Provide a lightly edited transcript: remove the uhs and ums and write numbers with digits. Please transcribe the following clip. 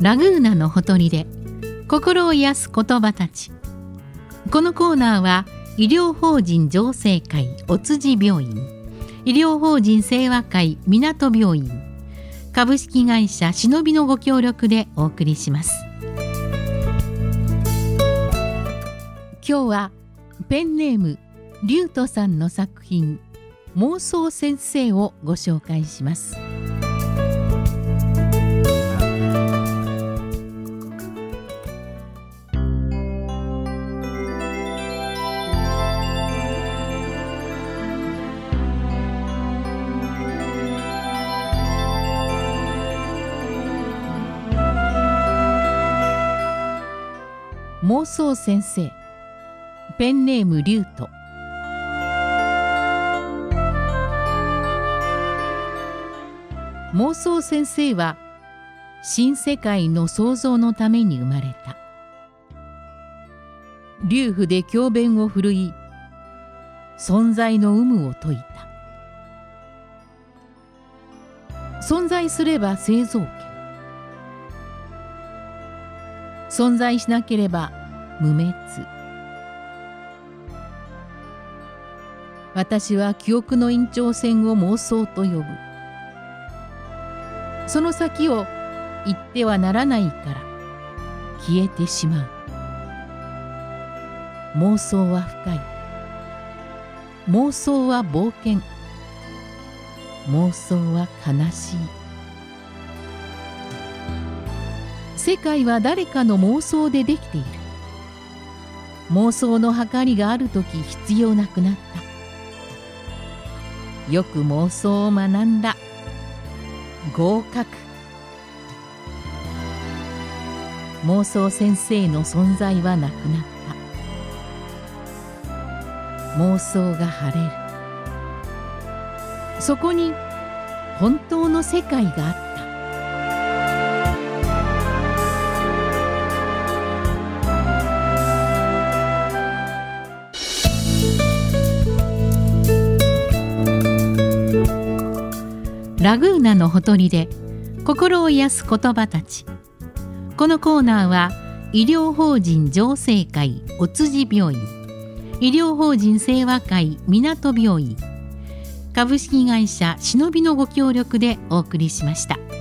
ラグーナのほとりで心を癒す言葉たち。このコーナーは医療法人浄世会お辻病院、医療法人清和会港病院、株式会社しのびのご協力でお送りします。今日はペンネームリュウトさんの作品妄想先生をご紹介します。妄想先生、ペンネームリュウト。妄想先生は新世界の創造のために生まれた。流布で教鞭を振るい、存在の有無を説いた。存在すれば生造権、存在しなければ無滅。私は記憶の延長線を妄想と呼ぶ。その先を行ってはならないから消えてしまう。妄想は深い。妄想は冒険。妄想は悲しい。世界は誰かの妄想でできている。妄想の計りがあるとき必要なくなった。よく妄想を学んだ。合格。妄想先生の存在はなくなった。妄想が晴れる。そこに本当の世界があった。ラグーナのほとりで心を癒す言葉たち。このコーナーは医療法人浄世会お辻病院、医療法人清和会港病院、株式会社しのびのご協力でお送りしました。